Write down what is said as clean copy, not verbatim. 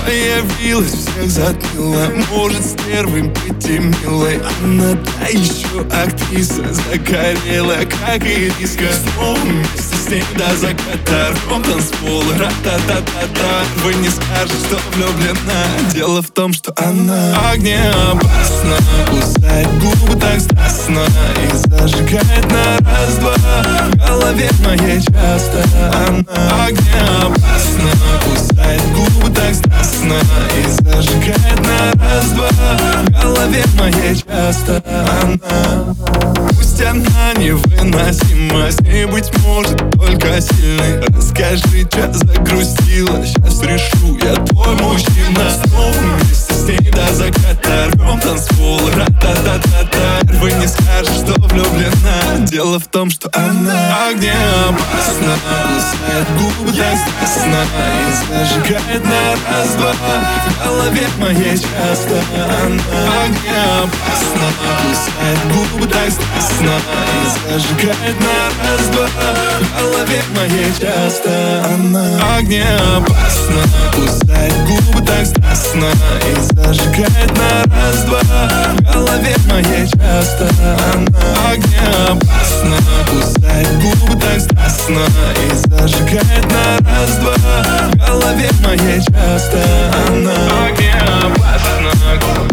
появилась, всех затмила. Может стервой быть и милой. Она та еще актриса, загорела, как ириска. Снова вместе с ней до заката, рвем танцпол, ра-та-та-та-та. Вы не скажете, что влюблена. Дело в том, что она огнеопасна. Кусает губы так страстно и зажигает на раз-два. В голове моей часто она огнеопасна. Кусает губы так страстно и зажигает на раз-два. В голове моей часто она. Пусть она невыносима, с ней быть может только сильный. Расскажи, что загрустила, сейчас решу, я твой мужчина. Снова вместе с ней до заката, рвем танцпол, ра-та-та-та-та. Вы не скажете, что влюблена. Дело в том, что она огнеопасна. Кусает губы так страстно и зажигает на раз-два. В голове моей часто она огнеопасна. Кусает губы так страстно и зажигает на раз-два. В голове моей часто она огнеопасна. Кусает губы так страстно и зажигает на раз-два. В голове моей часто она огнеопасна. Кусает губы так страстно и зажигает на раз-два. В голове моей часто она огнеопасна.